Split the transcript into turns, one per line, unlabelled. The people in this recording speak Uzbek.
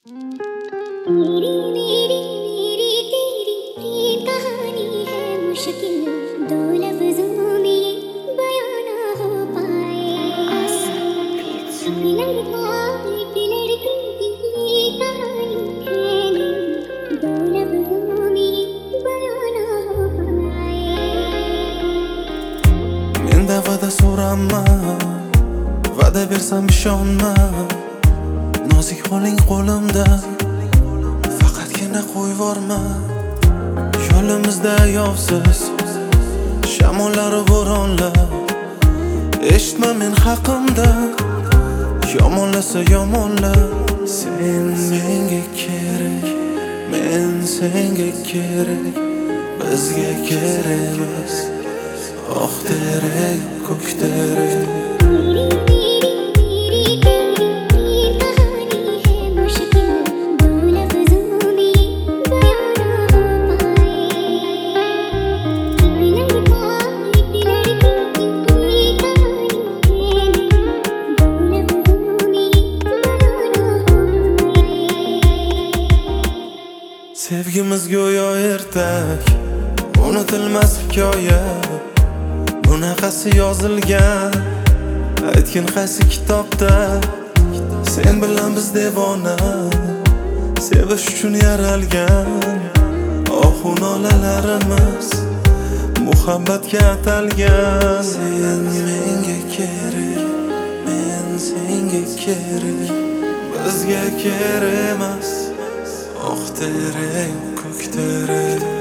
मेरी मेरी मेरी तेरी प्रेम कहानी है मुश्किल दो लफ्जों में बयां ना हो पाए। लड़का एक लड़की की कहानी है दो लफ्जों में बयां ना हो पाए।
Menda va'da so'rama, va'da bersam ishonma. Nozik qo'ling qo'limda, faqatgina qo'yvorma. Yo'limizda yovsiz shamollar bo'ronlar, eshitma men haqimda. Yomonlasa yomonlar, sen menga kerak, men senga kerak. Bizga kerak emas oq terek, ko'k terek. Sevgimiz go'yo ertak, unutilmas hikoya. Bunaqasi yozilgan, aytgin qaysi kitobda. Sen bilan biz devona, sevish uchun yaralgan. Ohu nolalarimiz muhabbatga atalgan. Sen menga kerak, men senga kerak. Bizga kerak emas oq terek, ko'k terek.